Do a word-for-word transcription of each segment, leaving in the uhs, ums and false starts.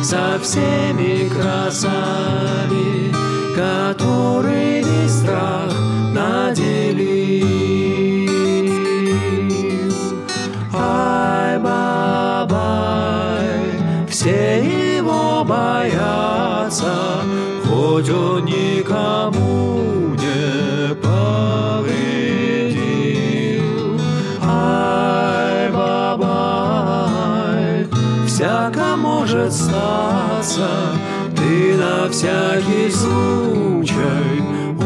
со всеми красами, которыми страх наделил. Ай, бабай, все его боятся, хоть он никому не повредил. Ай, бабай, всяко может статься, ты на всякий случай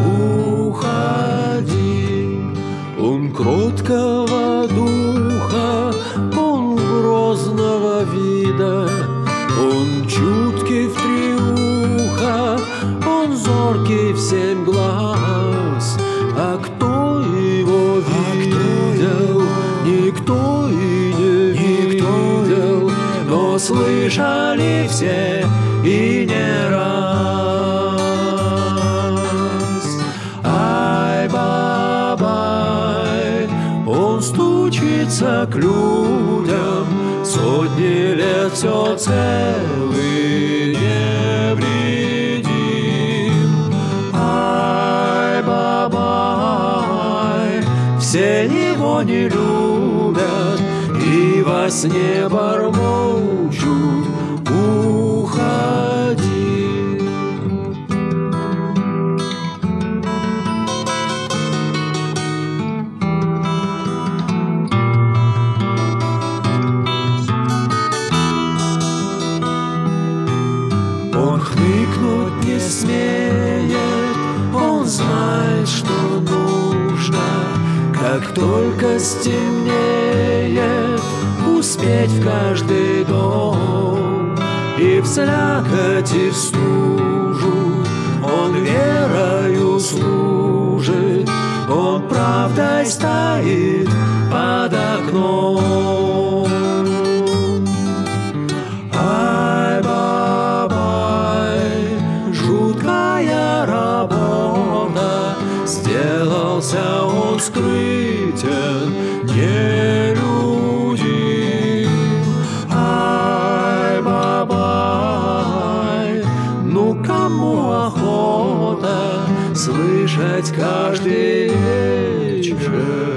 уходи. Он кроткого духа, он грозного вида, он чуткий в три уха, он зоркий в семь глаз. А кто его видел? Никто и не видел, но слышали все и не раз. Ай, бабай, он стучится к людям, сотни лет все целый невредим. Ай, бабай, все его не любят и во сне бормочут: уходи. Он хныкнуть не смеет, он знает, что нужно, как только стемнеет, успеть в каждый дом. И в слякоть, и в стужу он верою служит, он правдой стоит под окном. Ай, бабай, жуткая работа, сделался он скрытен, нелюдим. Ай, бабай, ну кому охота слышать каждый вечер